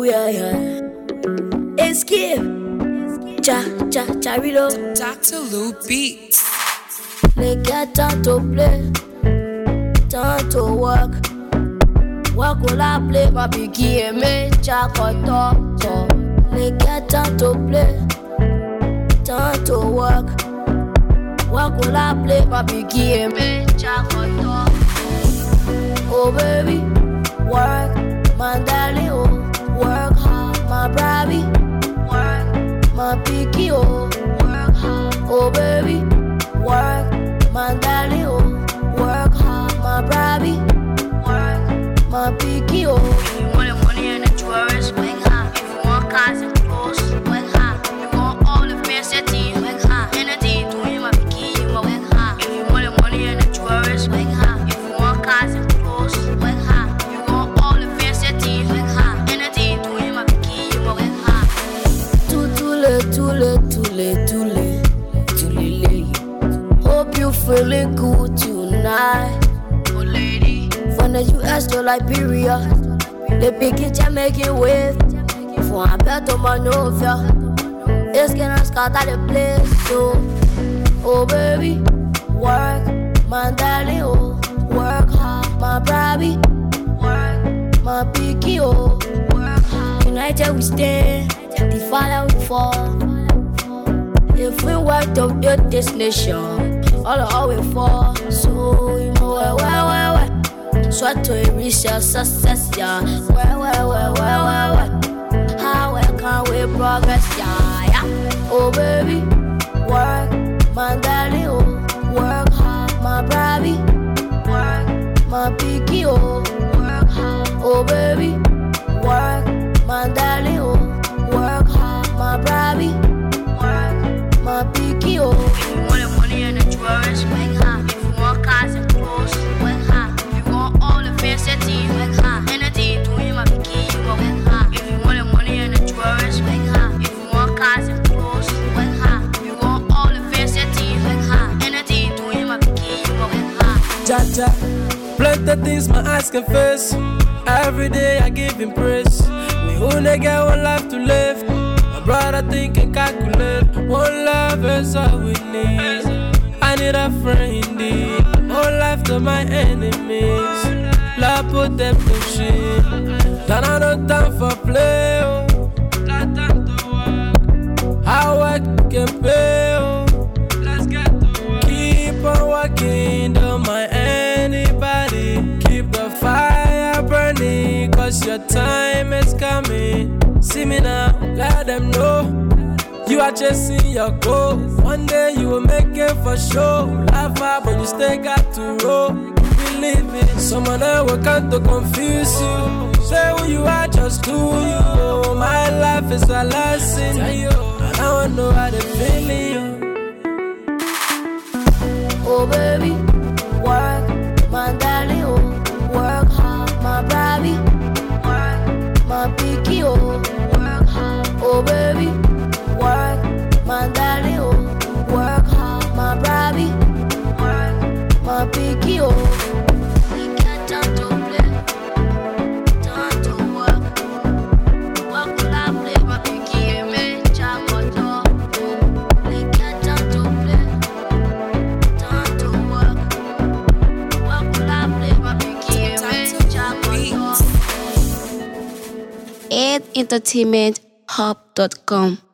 Oh yeah, yeah. Escape. Charilo. Dr. Lou Beats. Les gars, temps to play, temps to work. Work ou la play, ma biki eme, chakoto. Les gars, temps to play, temps to work. Work ou la play, ma biki eme, chakoto. Oh baby, work, my darling, oh. Work hard, my bravi. Work, my biki, oh. Work hard, oh baby. Work, my darling, oh. Work hard, my bravi. Work, my picky, oh. If you want the money and the tourists, work hard. If you want cars and clothes, work hard. You want all the facilities, work hard. Anything doing my picky, you must work hard. If you want the money and the tourists, work hard. If you want cars and clothes, work hard. You want all the facilities, work hard. Anything doing my picky, you must work hard. Hope you feeling good tonight. Oh lady, From the US to Liberia, the picking Jamaican wave. For a better maneuver, it's gonna scatter the place. So, oh baby, work, my darling, oh. Work hard, my bravi. Work, my picky, oh. Work hard. United we stand, the father we fall. If we work to build this nation, all we fall. So you know where. Sweat to reach your success, yeah. Where. How can we progress, yeah. Oh baby, work, my darling, oh. Work hard, my bravi. Work, my picky, oh. Work hard, oh baby. Work, my darling, oh. Work hard, my bravi. Work, my picky, oh. if you want the money and the tourists, work hard. If you want cars and clothes, work hard. If you want all the facilities, work hard. Anything doing my picky, you must work hard. If you want the money and the tourists, work hard. If you want cars and clothes, work hard. If you want all the facilities, work hard. Anything doing my picky, you must work hard. Jaja, plenty things my eyes can face. Every day I give him praise. We only get one life to live. My brother think and calculate. One love is all we need. I need a friend indeed. One life to my enemies. Love put them to shit. Then I no time for play. Oh. Got time to work. How work can pay. Oh. Let's get to work. Keep on working, don't mind anybody. Keep the fire burning, cause your time is coming. See me now, let them know you are chasing your goal. One day you will make it for sure. Laugh out, but you still got to roll. Believe it, someone else will come to confuse you. Say who you are, just do you. My life is a lesson, and I don't know how they feel you. Oh baby, work, my darling, oh. Work hard, my bravi. Work, my picky, oh. Work hard, oh baby. Work, my darling, oh. Work hard, my bravi. Work, my picky, oh. We got time to play, time to work. Work will I play, my picky, and me, chakoto. We got time to play, time to work. Work will I play, my picky, and me, chakoto. Entertainmenthub.com